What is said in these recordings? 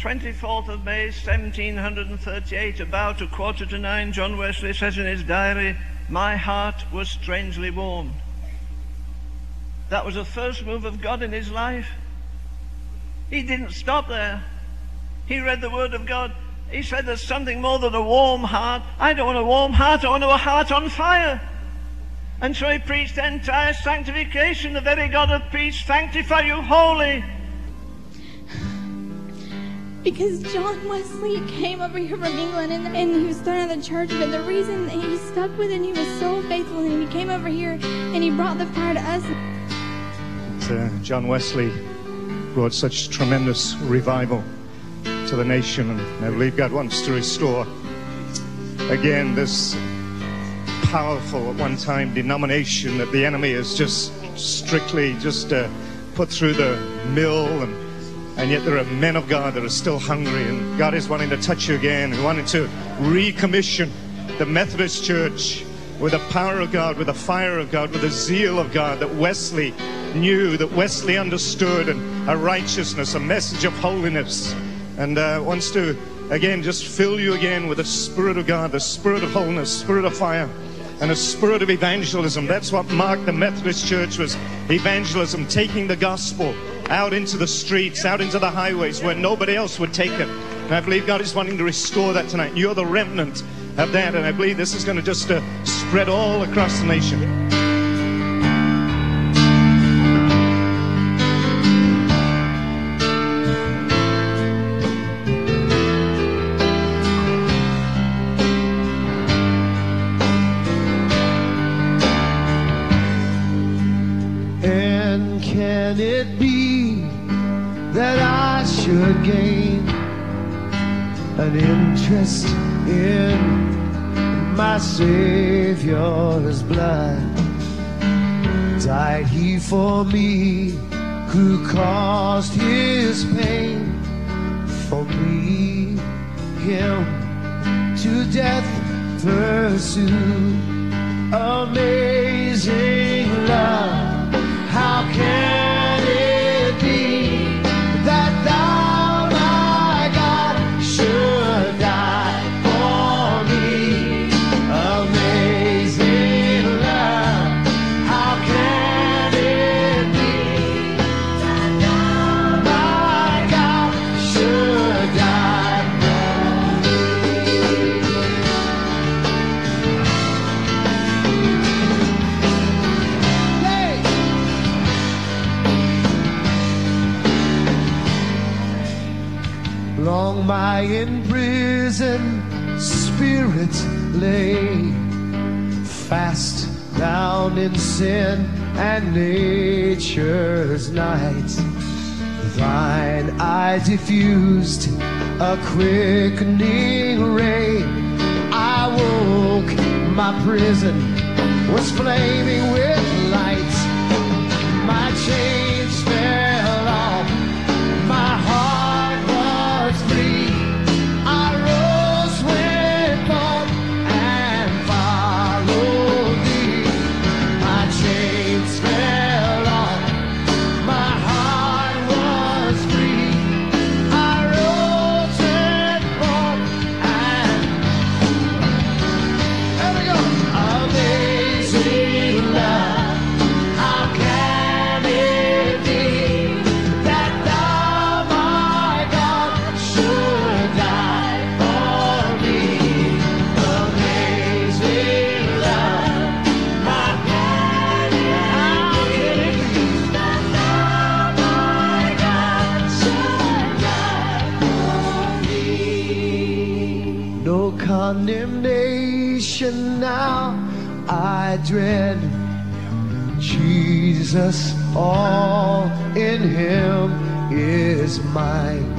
24th of May, 1738, about 8:45, John Wesley says in his diary, "My heart was strangely warmed." That was the first move of God in his life. He didn't stop there. He read the Word of God. He said there's something more than a warm heart. I don't want a warm heart, I want a heart on fire. And so he preached entire sanctification. The very God of peace sanctify you wholly. Because John Wesley came over here from England and he was thrown out of the church, but the reason that he stuck with it and he was so faithful and he came over here and he brought the fire to us. John Wesley brought such tremendous revival to the nation, and I believe God wants to restore again this powerful at one time denomination that the enemy has just strictly put through the mill, and yet there are men of God that are still hungry, and God is wanting to touch you again and wanting to recommission the Methodist Church with the power of God, with the fire of God, with the zeal of God that Wesley knew, that Wesley understood, and a righteousness, a message of holiness, and wants to again just fill you again with the Spirit of God, the Spirit of holiness, Spirit of fire, and a spirit of evangelism. That's what marked the Methodist Church, was evangelism, taking the gospel out into the streets, out into the highways where nobody else would take it. And I believe God is wanting to restore that tonight. You're the remnant of that, and I believe this is going to just spread all across the nation. Can it be that I should gain an interest in my Savior's blood? Died he for me, who caused his pain? For me, him to death pursue. Amazing love. How can it be that thou, my God, should die for me? Amazing love. How can it be that thou, my God, should die long my imprisoned spirit lay, fast down in sin and nature's night. Thine eye diffused a quickening ray. I woke, my prison was flaming with light. My chains fell off, my heart was free. I rose with hope and followed thee. My chains fell off, my heart was free. I rose with hope and there we go. Amazing love. How can it be that thou, my God, should die for me? Amazing love. How can it be that thou, my God, should die for me? No condemnation now I dread. Jesus, all in him is mine.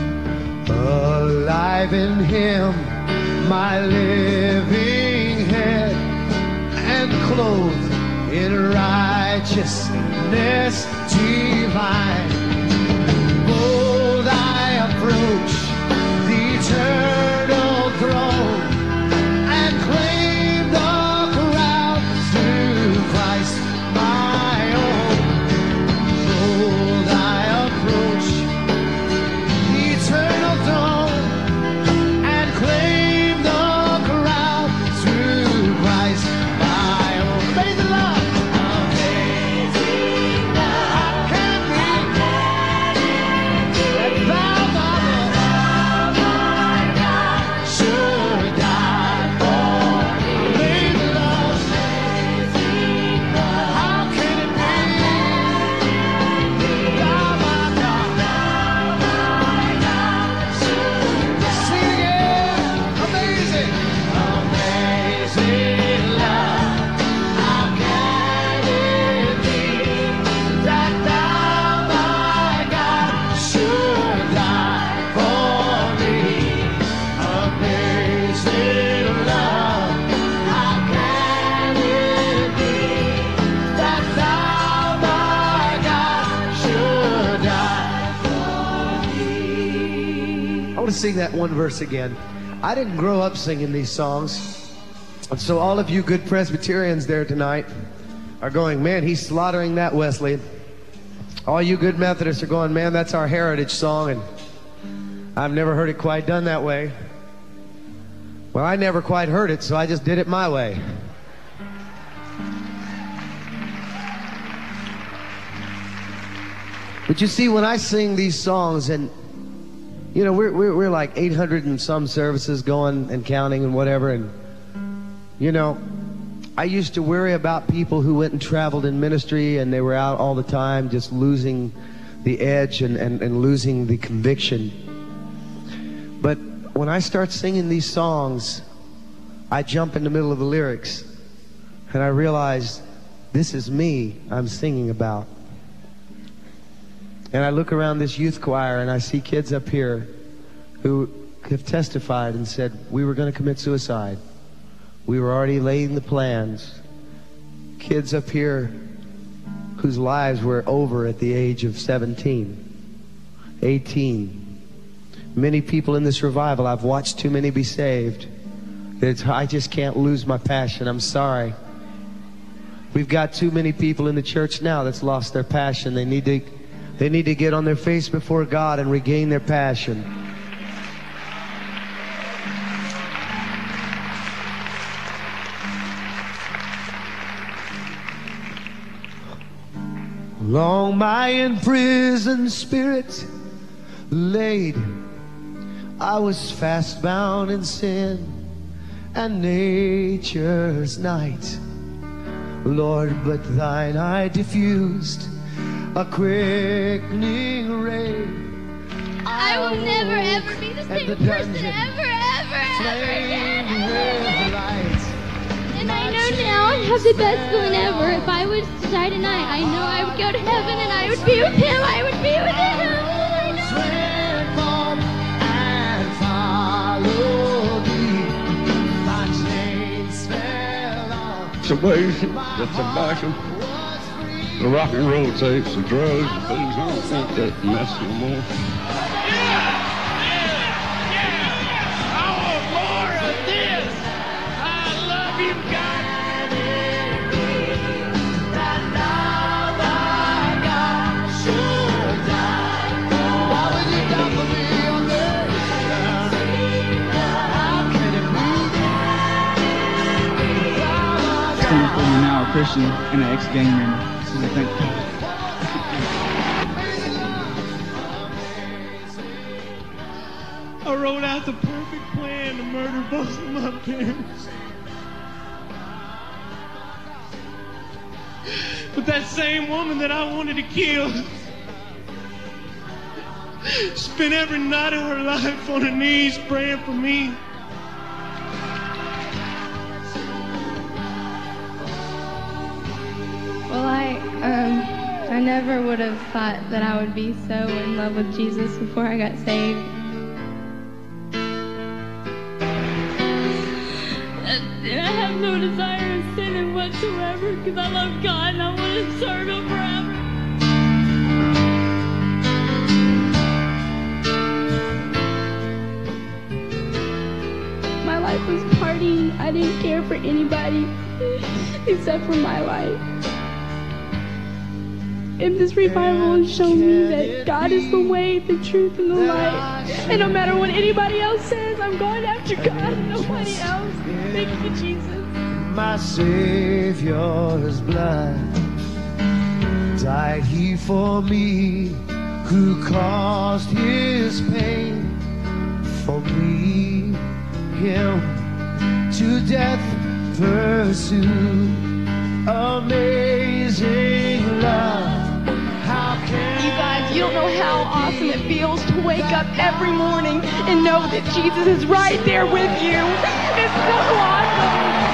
Alive in him, my living head, and clothed in righteousness divine. Bold I approach the eternal throne and claim the crown through Christ my own. Bold I approach the eternal throne want to sing that one verse again. I didn't grow up singing these songs. And so all of you good Presbyterians there tonight are going, man, he's slaughtering that, Wesley. All you good Methodists are going, man, that's our heritage song, and I've never heard it quite done that way. Well, I never quite heard it, so I just did it my way. But you see, when I sing these songs, and you know, we're like 800 and some services going and counting and whatever, and you know, I used to worry about people who went and traveled in ministry and they were out all the time just losing the edge and losing the conviction. But when I start singing these songs, I jump in the middle of the lyrics and I realize this is me I'm singing about. And I look around this youth choir and I see kids up here who have testified and said, we were going to commit suicide. We were already laying the plans. Kids up here whose lives were over at the age of 17, 18. Many people in this revival, I've watched too many be saved. I just can't lose my passion. I'm sorry. We've got too many people in the church now that's lost their passion. They need to get on their face before God and regain their passion. Long my imprisoned spirit laid, I was fast bound in sin and nature's night. Lord, but thine eye diffused a quickening ray. I will never ever be the same person ever again. And I know now I have the best feeling ever. If I was to die tonight, I know I would go to heaven and I would be with him. I would be with him. It's amazing that tobacco, the rock and roll tapes, the drugs, the things, I don't want that mess no more. I want more of this. I love you, God. That love I got should die. Why would you die for me on this? How can it be? I'm now a Christian and an ex-gang member. So I thank God. I wrote out the perfect plan to murder both of my parents. But that same woman that I wanted to kill spent every night of her life on her knees praying for me. Well, I never would have thought that I would be so in love with Jesus before I got saved. And I have no desire of sinning whatsoever because I love God and I want to serve Him forever. My life was partying. I didn't care for anybody except for my life. And this revival has shown me that God is the way, the truth, and the light. And no matter what anybody else says, I'm going after God, nobody else. Thank you, Jesus. My Savior's blood died He for me, who caused His pain for me. Him to death pursue. Amazing love. You guys, you don't know how awesome it feels to wake up every morning and know that Jesus is right there with you. It's so awesome.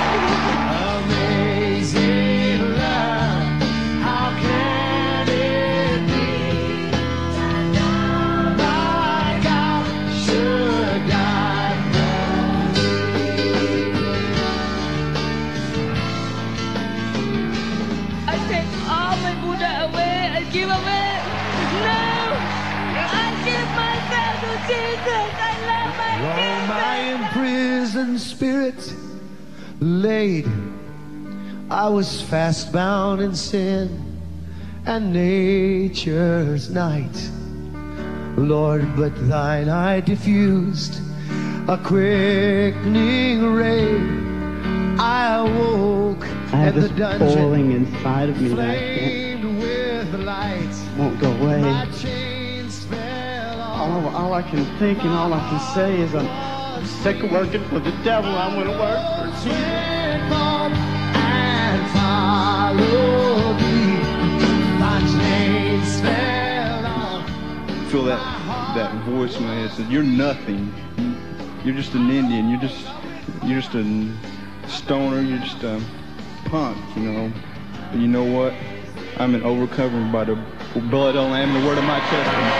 Amazing love. How can it be? My God should die for me. I take all my Buddha away. I give away. No, I give myself to Jesus. I love my Lo, my imprisoned spirit laid, I was fast bound in sin and nature's night. Lord, but thine eye diffused a quickening ray. I awoke I have and the this dungeon boiling inside of me that I flamed with light. won't go away. My chains fell off. All I can think and all I can say is I'm sick of working for the devil. I want to work for Jesus. And follow me. My chains fell off. Feel that voice in my head said, "You're nothing. You're just an Indian. You're just a stoner. You're just a punk, you know. But you know what? I'm an overcomer by the blood of the Lamb and the word of my testimony."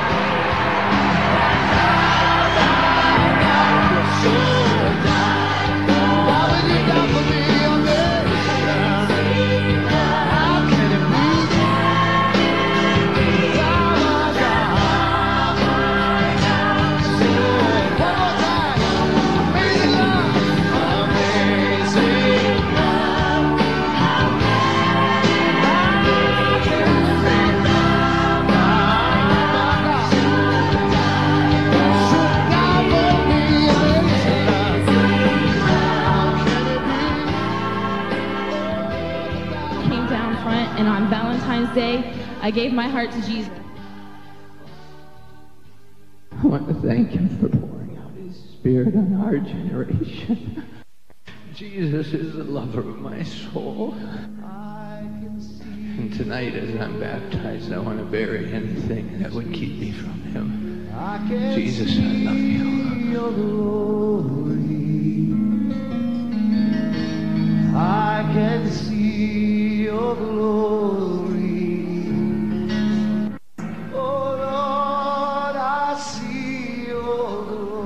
Came down front, and on Valentine's Day, I gave my heart to Jesus. I want to thank him for pouring out his spirit on our generation. Jesus is the lover of my soul. And tonight as I'm baptized, I want to bury anything that would keep me from him. Jesus, I love you. Your glory. I can see your glory. Oh Lord, I see your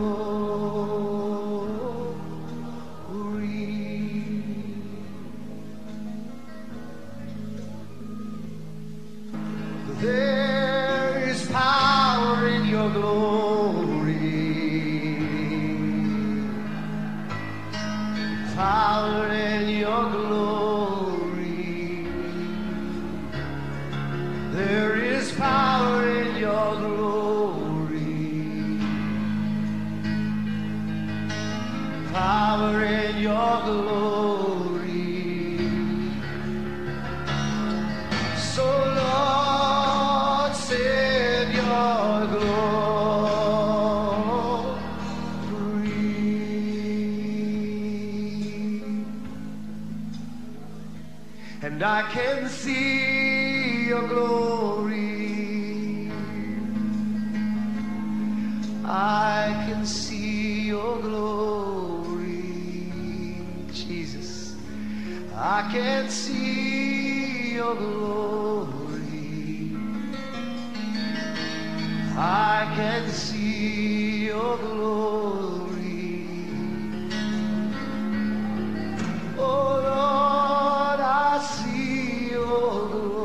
glory. There is power in your glory. Power in your glory. There is power in your glory. Power in your glory. So Lord, send your glory. And I can see your glory. I can see your glory, Jesus. I can see your glory. I can see your glory. Oh Lord, I see your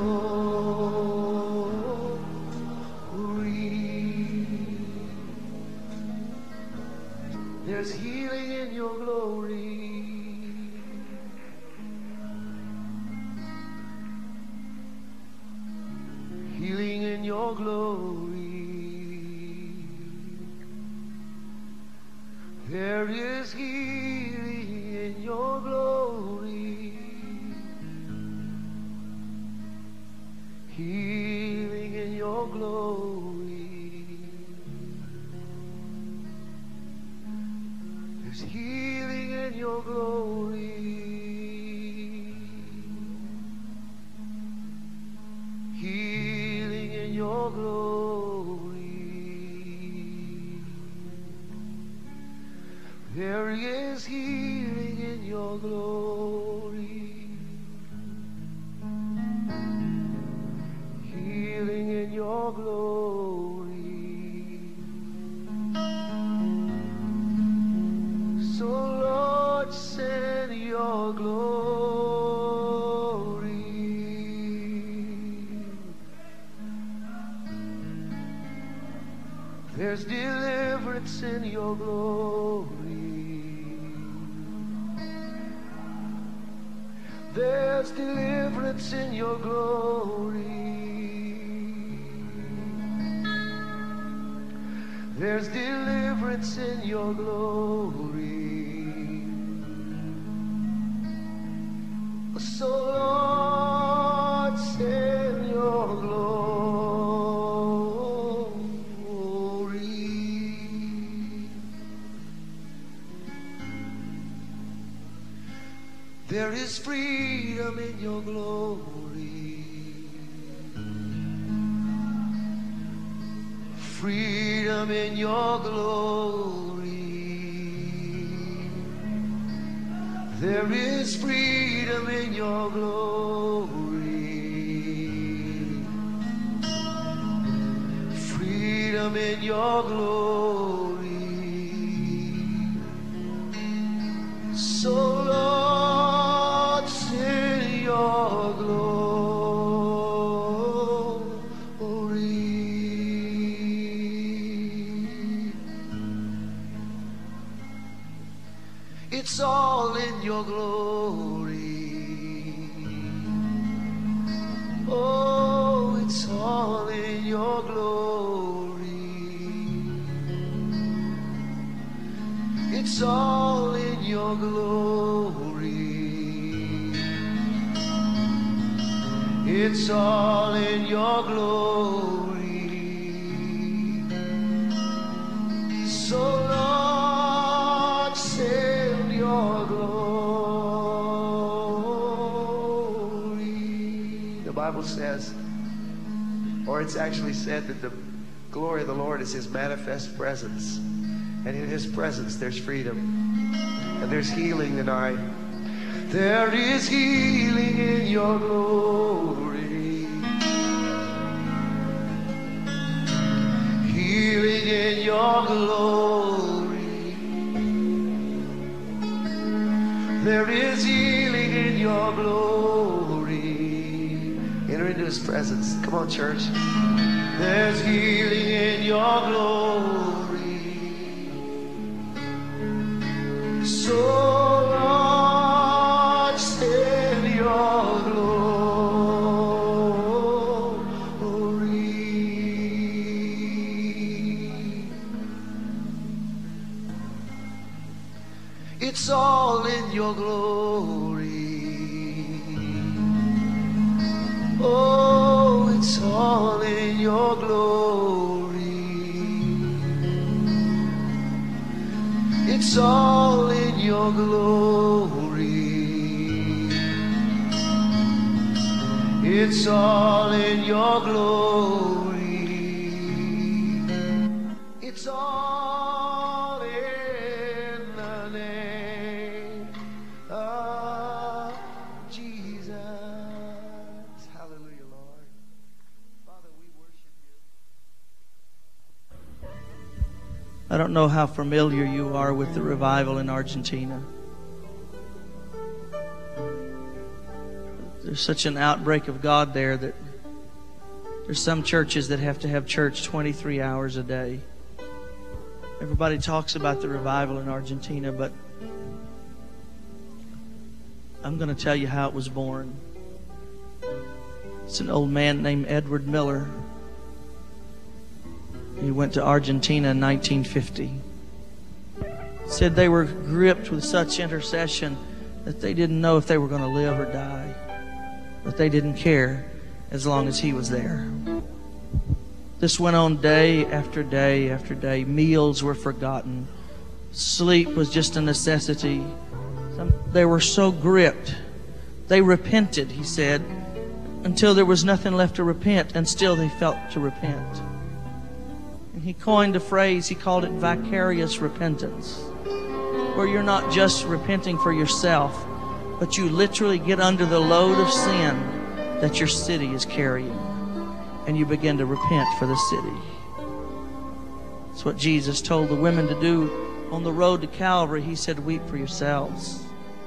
glory. There's healing in your glory. Healing in your glory. There is healing in your glory. Healing in your glory. There's healing in your glory. Healing in your glory. There is healing in your glory. Healing in your glory. So Lord, send your glory. There's deliverance deliverance in your glory. There's deliverance in your glory. There's deliverance in your glory. So Lord, send your glory. There is freedom in your glory. Freedom in your glory. There is freedom in your glory. Freedom in your glory. So Lord, send your glory. It's all in your glory. Oh, it's all in your glory. It's all in your glory. It's all in your glory. So Lord, send your glory. The Bible says, or it's actually said, that the glory of the Lord is his manifest presence. And in his presence there's freedom. And there's healing tonight. There is healing in your glory. Healing in your glory. There is healing in your glory. Enter into his presence. Come on, church. There's healing in your glory. So Lord, send your glory. It's all in your glory. Oh, it's all in your glory. It's all in your glory. It's all in your glory. It's all in the name of Jesus. Hallelujah, Lord. Father, we worship you. I don't know how familiar you are with the revival in Argentina. There's such an outbreak of God there that there's some churches that have to have church 23 hours a day. Everybody talks about the revival in Argentina, but I'm going to tell you how it was born. It's an old man named Edward Miller. He went to Argentina in 1950. Said they were gripped with such intercession that they didn't know if they were going to live or die. But they didn't care as long as he was there. This went on day after day after day. Meals were forgotten. Sleep was just a necessity. They were so gripped. They repented, he said, until there was nothing left to repent, and still they felt to repent. And he coined a phrase, he called it vicarious repentance, where you're not just repenting for yourself, but you literally get under the load of sin that your city is carrying, and you begin to repent for the city. That's what Jesus told the women to do on the road to Calvary. He said, weep for yourselves.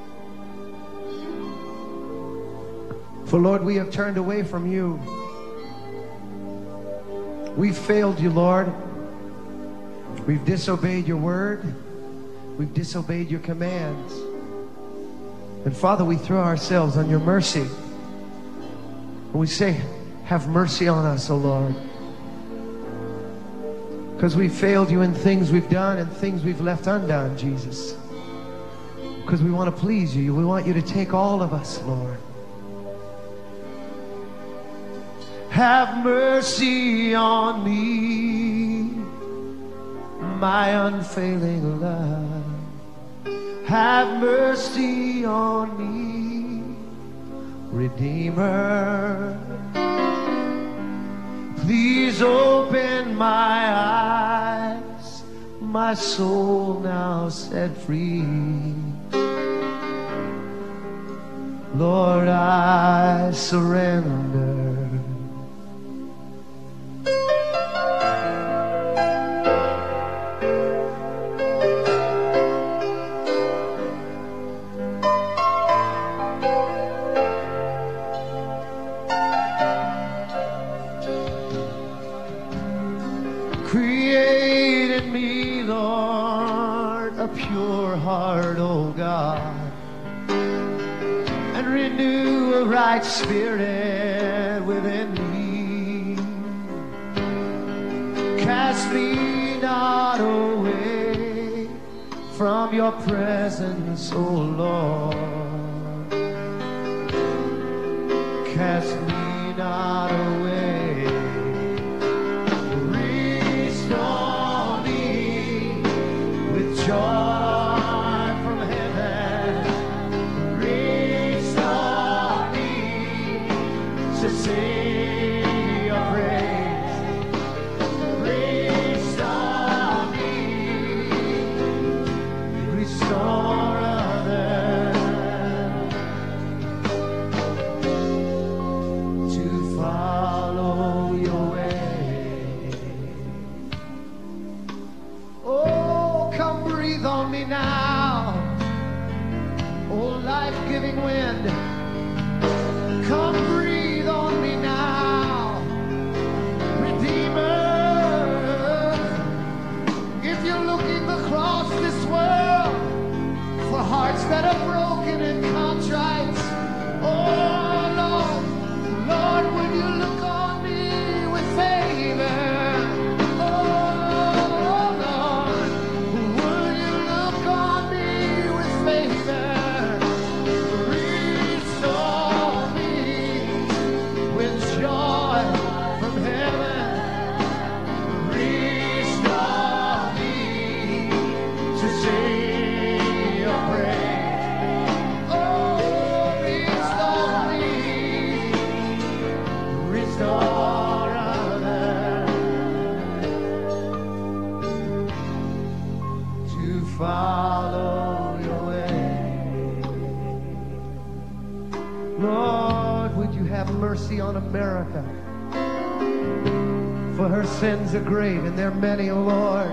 For Lord, we have turned away from you. We failed you, Lord. We've disobeyed your word. We've disobeyed your commands. And Father, we throw ourselves on your mercy. And we say, have mercy on us, O Lord. Because we failed you in things we've done and things we've left undone, Jesus. Because we want to please you. We want you to take all of us, Lord. Have mercy on me, my unfailing love. Have mercy on me, Redeemer. Please open my eyes, my soul now set free. Lord, I surrender. Create in me, Lord, a pure heart, O God, and renew a right spirit within me. Cast me not away from your presence, O Lord. Cast me not away. Joy from heaven, restore me to sing your praise. Restore me, restore others to follow your way. Oh, come breathe on me now, oh life-giving wind. Come breathe on me now, Redeemer. If you're looking across this world for hearts that are broken and contrite, oh Lord, Lord, would you look on me with favor? Follow your way. Lord, would you have mercy on America? For her sins are great and they're many, O Lord.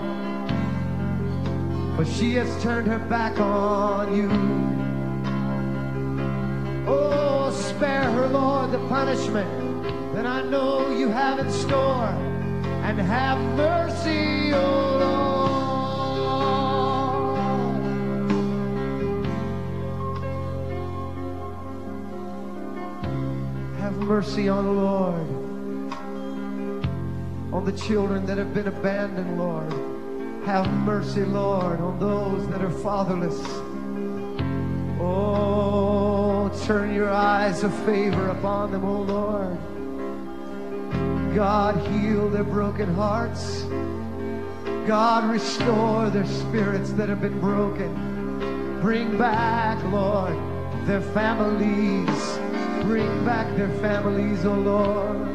For she has turned her back on you. Oh, spare her, Lord, the punishment that I know you have in store. And have mercy, O Lord. Have mercy on the Lord, on the children that have been abandoned, Lord. Have mercy, Lord, on those that are fatherless. Oh, turn your eyes of favor upon them, O Lord. God, heal their broken hearts. God, restore their spirits that have been broken. Bring back, Lord, their families. Bring back their families, O Lord.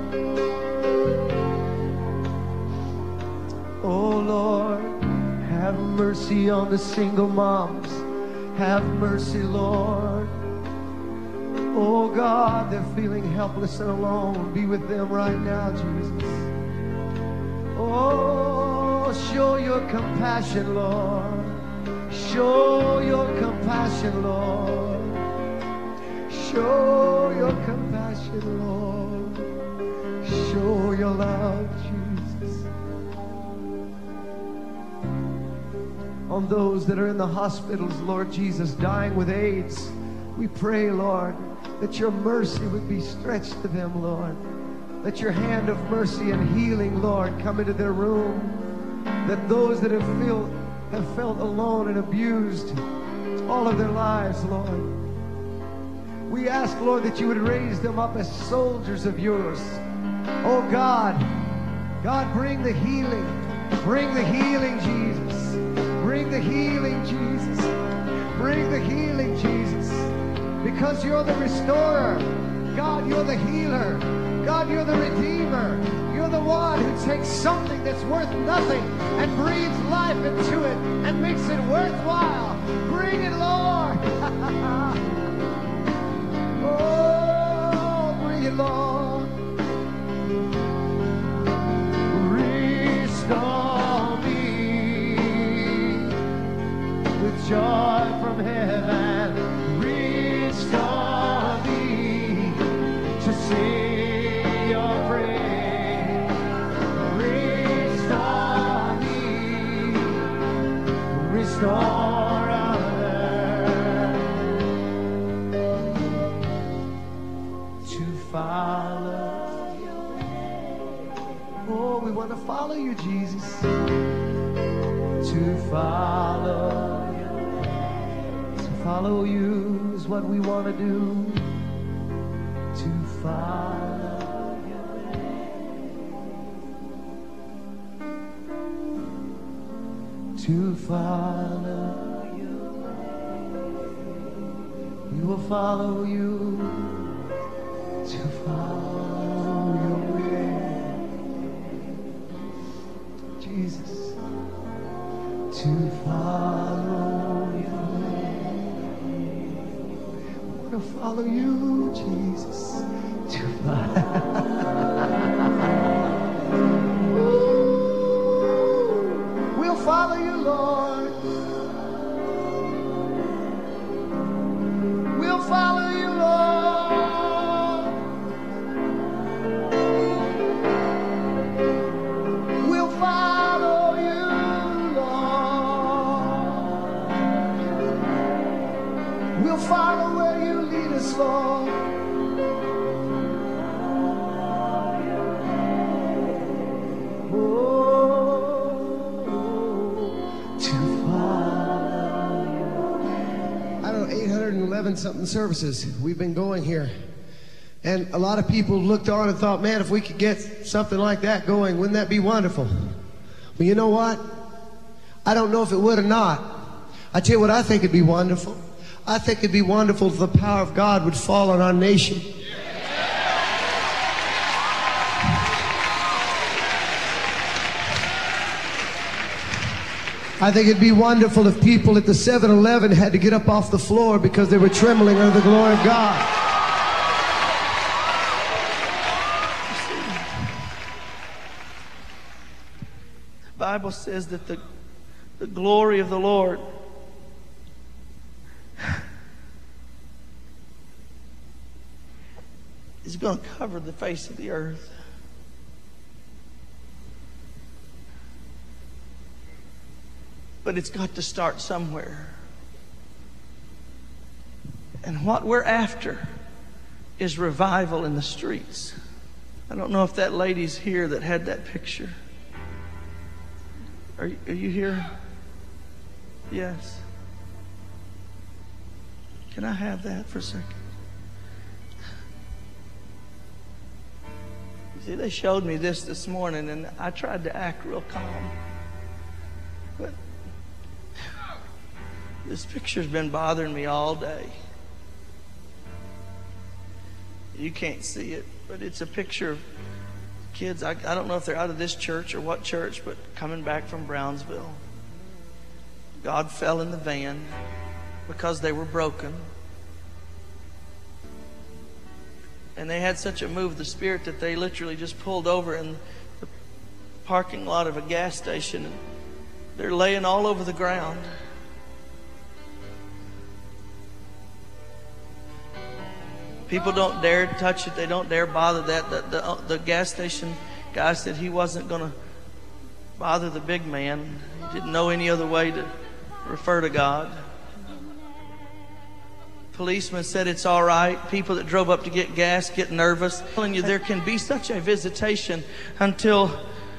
Oh Lord, have mercy on the single moms. Have mercy, Lord. Oh God, they're feeling helpless and alone. Be with them right now, Jesus. Oh, show your compassion, Lord. Show your compassion, Lord. Show your compassion, Lord. Show your love, Jesus. on those that are in the hospitals, Lord Jesus, dying with AIDS. We pray, Lord, that your mercy would be stretched to them, Lord. Let your hand of mercy and healing, Lord, come into their room. That those that have felt alone and abused all of their lives, Lord, we ask, Lord, that you would raise them up as soldiers of yours. Oh God, God, bring the healing. Bring the healing, Jesus. Bring the healing, Jesus. Bring the healing, Jesus. Because you're the restorer. God, you're the healer. God, you're the redeemer. You're the one who takes something that's worth nothing and breathes life into it and makes it worthwhile. Bring it, Lord. Oh, bring it, Lord. Restore me with joy from heaven. Restore me to sing your praise. Restore me, restore others to follow. Oh, we want to follow you, Jesus. To follow you is what we want to do. To follow you. To follow you. We will follow you. To follow your way. Jesus. To follow you. To follow you, Jesus. To we'll follow you, Lord. We'll follow you, Lord. We'll follow you, Lord. We'll follow where you lead us, Lord. I don't know, 811 something services we've been going here. And a lot of people looked on and thought, man, if we could get something like that going, wouldn't that be wonderful? Well, you know what? I don't know if it would or not. I tell you what I think would be wonderful. I think it'd be wonderful if the power of God would fall on our nation. I think it'd be wonderful if people at the 7-Eleven had to get up off the floor because they were trembling under the glory of God. The Bible says that the glory of the Lord is going to cover the face of the earth. But it's got to start somewhere. And what we're after is revival in the streets. I don't know if that lady's here that had that picture. Are you here? Yes. Can I have that for a second? You see, they showed me this morning, and I tried to act real calm. But this picture's been bothering me all day. You can't see it, but it's a picture of kids. I don't know if they're out of this church or what church, but coming back from Brownsville. God fell in the van because they were broken. And they had such a move of the Spirit that they literally just pulled over in the parking lot of a gas station. And they're laying all over the ground. People don't dare touch it. They don't dare bother that. The gas station guy said he wasn't going to bother the big man. He didn't know any other way to refer to God. Policeman said it's all right. People that drove up to get gas get nervous. I'm telling you, there can be such a visitation until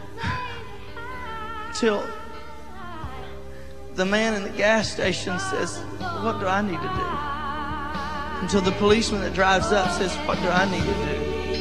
the man in the gas station says, what do I need to do? Until the policeman that drives up says, what do I need to do?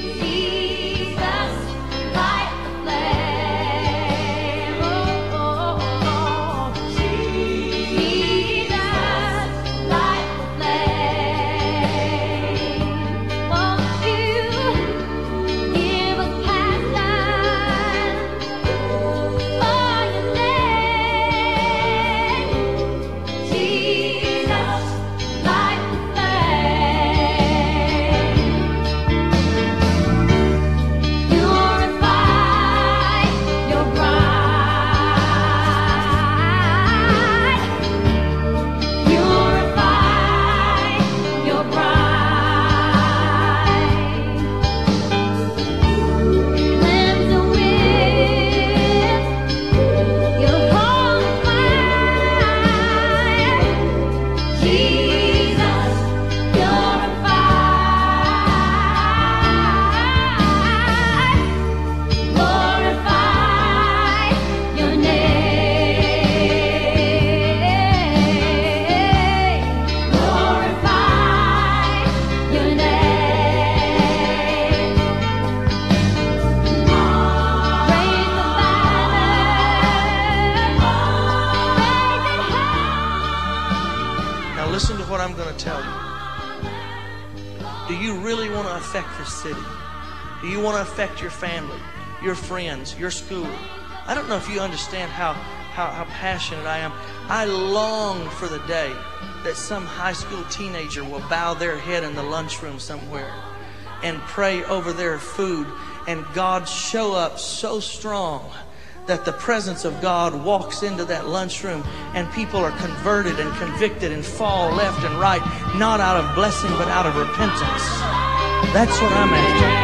City? Do you want to affect your family, your friends, your school? I don't know if you understand how passionate I am. I long for the day that some high school teenager will bow their head in the lunchroom somewhere and pray over their food, and God show up so strong that the presence of God walks into that lunchroom and people are converted and convicted and fall left and right, not out of blessing but out of repentance. That's what I'm after.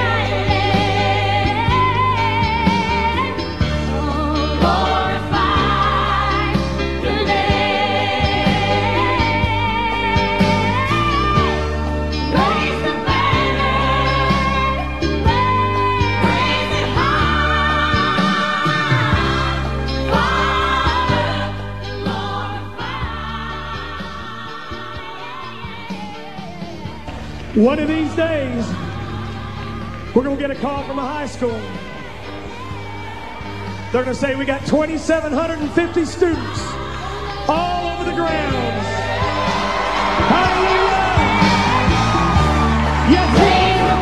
One of these days, we're going to get a call from a high school. They're going to say, we got 2,750 students all over the grounds. Hallelujah! Yes,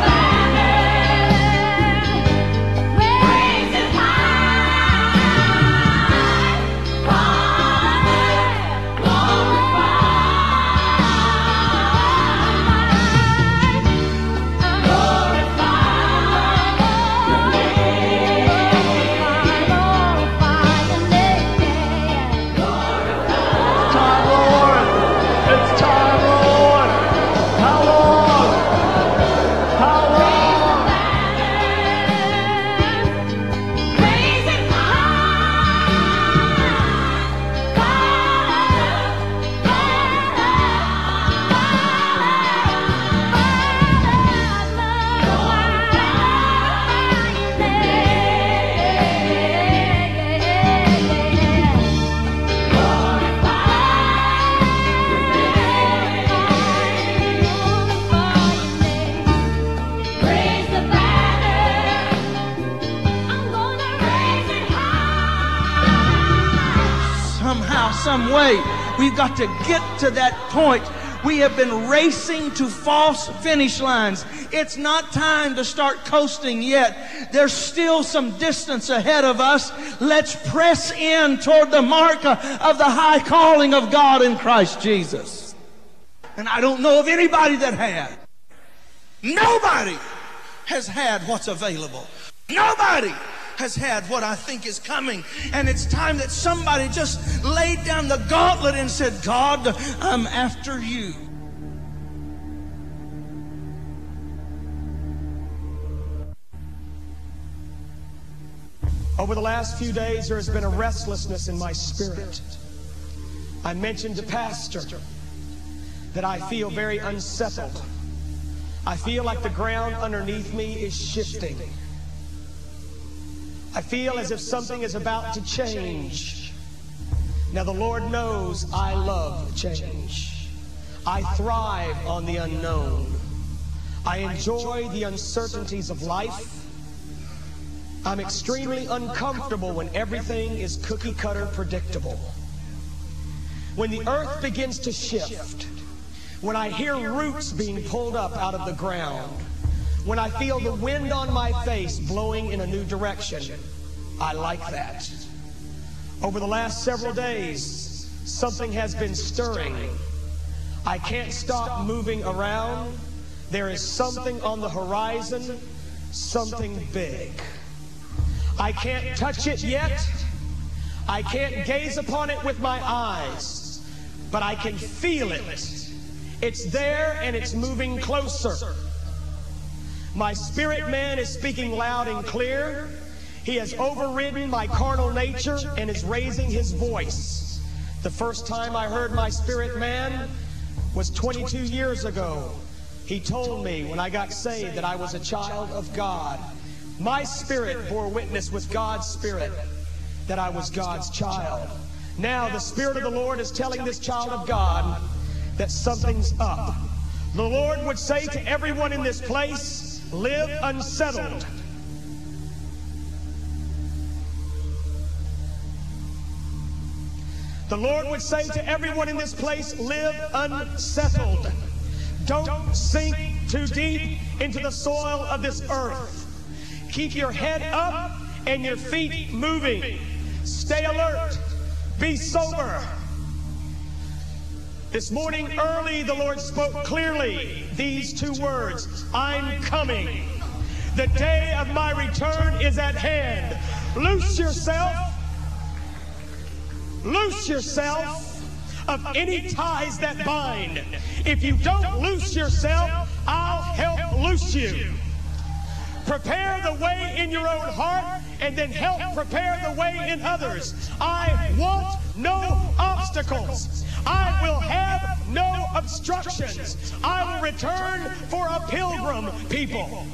some way, we've got to get to that point. We have been racing to false finish lines. It's not time to start coasting yet. There's still some distance ahead of us. Let's press in toward the mark of the high calling of God in Christ Jesus. And I don't know of anybody that had. Nobody has had what's available. Nobody has had what I think is coming. And it's time that somebody just laid down the gauntlet and said, God, I'm after you. Over the last few days, there has been a restlessness in my spirit. I mentioned to Pastor that I feel very unsettled. I feel like the ground underneath me is shifting. I feel as if something is about to change. Now, the Lord knows I love change. I thrive on the unknown. I enjoy the uncertainties of life. I'm extremely uncomfortable when everything is cookie-cutter predictable. When the earth begins to shift, when I hear roots being pulled up out of the ground, when I feel the wind on my face blowing in a new direction, I like that. Over the last several days, something has been stirring. I can't stop moving around. There is something on the horizon, something big. I can't touch it yet. I can't gaze upon it with my eyes, but I can feel it. It's there and it's moving closer. My spirit man is speaking loud and clear. He has overridden my carnal nature and is raising his voice. The first time I heard my spirit man was 22 years ago. He told me when I got saved that I was a child of God. My spirit bore witness with God's spirit that I was God's child. Now the Spirit of the Lord is telling this child of God that something's up. The Lord would say to everyone in this place, live unsettled. The Lord would say to everyone in this place, live unsettled. Don't sink too deep into the soil of this earth. Keep your head up and your feet moving. Stay alert. Be sober. This morning early, the Lord spoke clearly these two words, I'm coming. The day of my return is at hand. Loose yourself. Loose yourself of any ties that bind. If you don't loose yourself, I'll help loose you. Prepare the way in your own heart and then help prepare the way in others. I want no obstacles. I will have no obstructions. I will return for a pilgrim people.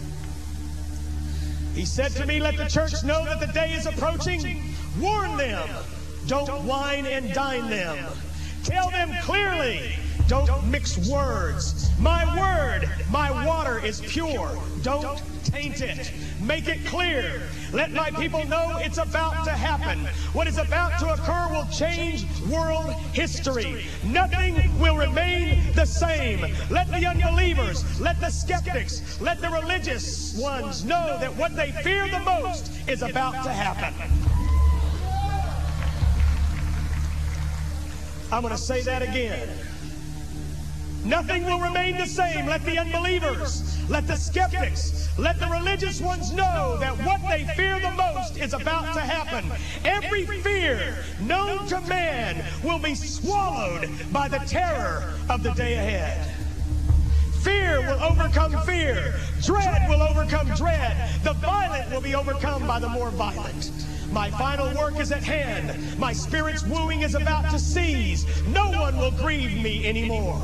He said to me, let the church know that the day is approaching. Warn them. Don't wine and dine them. Tell them clearly. Don't mix words. My word, my water is pure. Don't taint it. Make it clear. Let my people know it's about to happen. What is about to occur will change world history. Nothing will remain the same. Let the unbelievers, let the skeptics, let the religious ones know that what they fear the most is about to happen. I'm going to say that again. Nothing will remain the same. Let the unbelievers, let the skeptics, let the religious ones know that what they fear the most is about to happen. Every fear known to man will be swallowed by the terror of the day ahead. Fear will overcome fear. Dread will overcome dread. The violent will be overcome by the more violent. My final work is at hand. My spirit's wooing is about to cease. No one will grieve me anymore.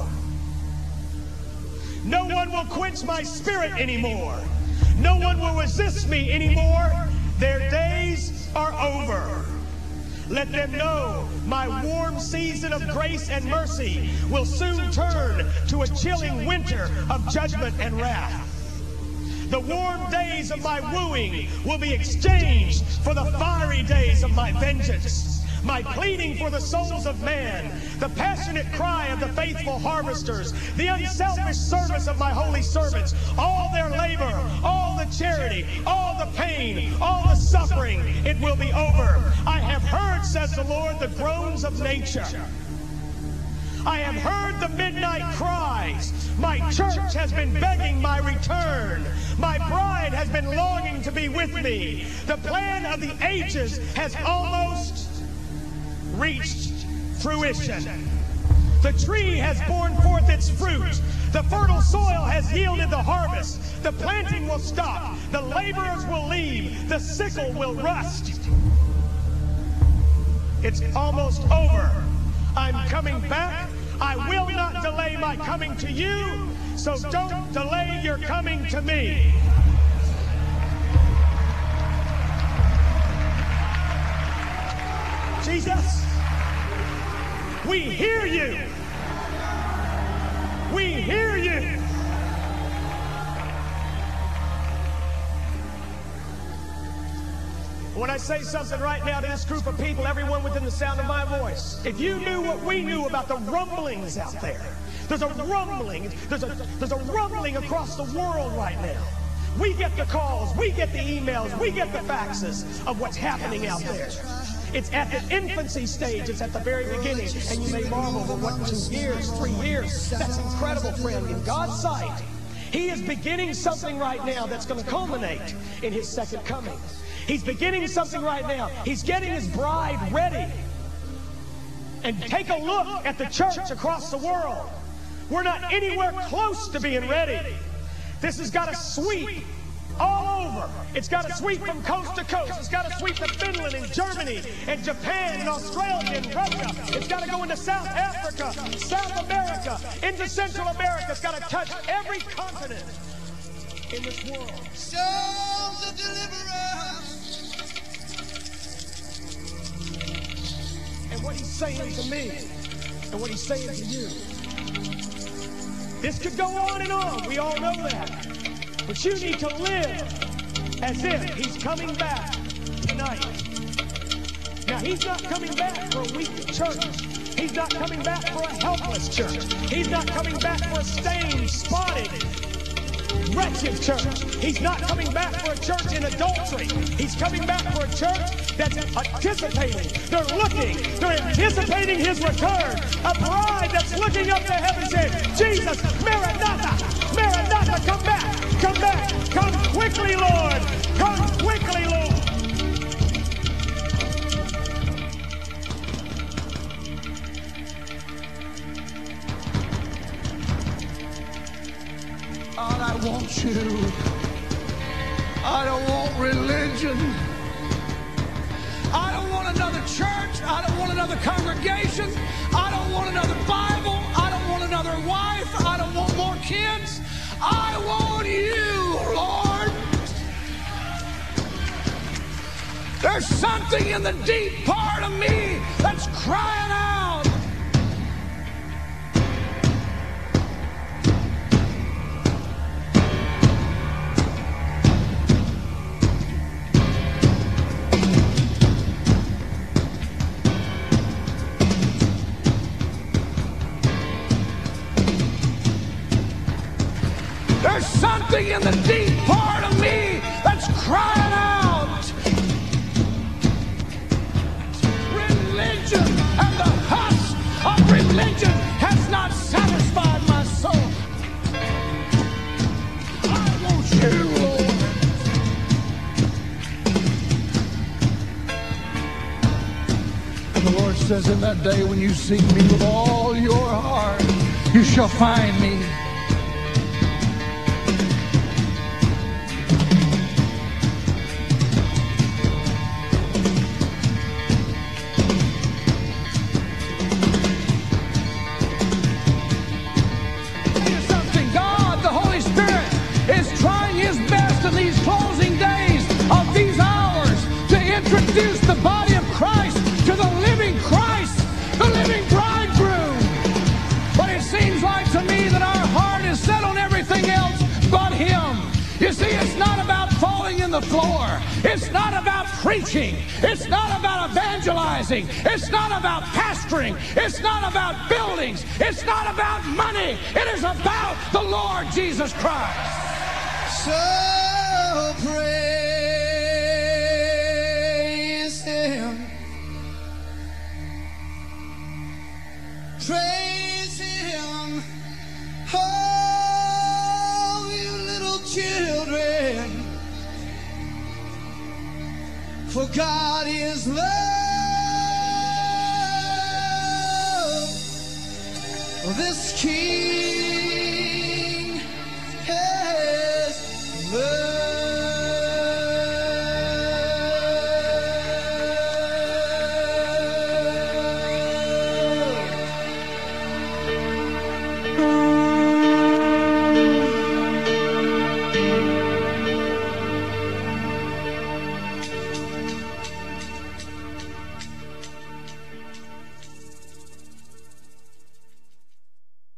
No one will quench my spirit anymore. No one will resist me anymore. Their days are over. Let them know my warm season of grace and mercy will soon turn to a chilling winter of judgment and wrath. The warm days of my wooing will be exchanged for the fiery days of my vengeance. My pleading for the souls of man, the passionate cry of the faithful harvesters, the unselfish service of my holy servants, all their labor, all the charity, all the pain, all the suffering, it will be over. I have heard, says the Lord, the groans of nature. I have heard the midnight cries. My church has been begging my return. My bride has been longing to be with me. The plan of the ages has almost reached fruition. The tree has borne forth its fruit. The fertile soil has yielded the harvest. The planting will stop. The laborers will leave. The sickle will rust. It's almost over. I'm by coming to you, so don't delay your coming to me. Jesus, we hear you. We hear you. When I say something right now to this group of people, everyone within the sound of my voice, if you knew what we knew about the rumblings out there, there's a rumbling, there's a rumbling across the world right now. We get the calls, we get the emails, we get the faxes of what's happening out there. It's at the infancy stage, it's at the very beginning, and you may marvel, but what, 2 years, 3 years? That's incredible, friend. In God's sight, He is beginning something right now that's going to culminate in His second coming. He's beginning something right now. He's getting His bride ready. And take a look at the church across the world. We're not anywhere close to being ready. This has got to sweep all over. It's got to sweep from coast to coast. It's got to sweep to Finland and Germany and Japan and Australia and Russia. It's got to go into South Africa, South America, into Central America. It's got to touch every continent in this world. Songs of deliverance. And what He's saying to me, and what He's saying to you. This could go on and on. We all know that. But you need to live as if He's coming back tonight. Now, He's not coming back for a weak church. He's not coming back for a helpless church. He's not coming back for a stained, spotted, wretched church. He's not coming back for a church in adultery. He's coming back for a church that's anticipating. They're looking. They're anticipating His return. A bride that's looking up to heaven saying, Jesus, Maranatha, Maranatha, come back, come back, come quickly, Lord, come quickly, Lord. God, I want you. I don't want religion. I don't want another church. I don't want another congregation. I don't want another Bible. I don't want another wife. I don't want more kids. I want you, Lord. There's something in the deep part of me that's crying out. There's something in the deep part of me that's crying out. Religion and the husk of religion has not satisfied my soul. I want you, Lord. And the Lord says, in that day when you seek me with all your heart, you shall find me. Introduce the body of Christ to the living Christ, the living bridegroom. But it seems like to me that our heart is set on everything else but Him. You see, it's not about falling in the floor. It's not about preaching. It's not about evangelizing. It's not about pastoring. It's not about buildings. It's not about money. It is about the Lord Jesus Christ. So praise Him. Praise Him. Oh, you little children. For God is love. This King